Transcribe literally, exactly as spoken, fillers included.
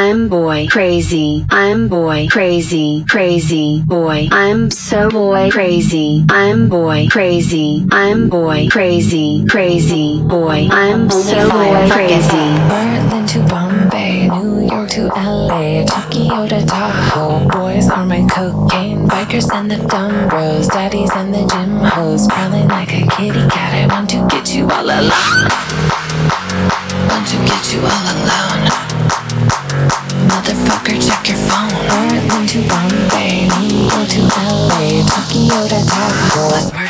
I'm boy crazy. I'm boy crazy. Crazy boy. I'm so boy crazy. I'm boy crazy. I'm boy crazy. Crazy boy. I'm so boy crazy. Berlin to Bombay, New York to L A, Tokyo to Tahoe. Boys are my cocaine, bikers and the dumb bros, daddies and the gym hoes, prowling like a kitty cat. I want to get you all alone. Want to get you all alone. Motherfucker, check your phone. Berlin to Bombay, New York to L A, Tokyo to Tahoe.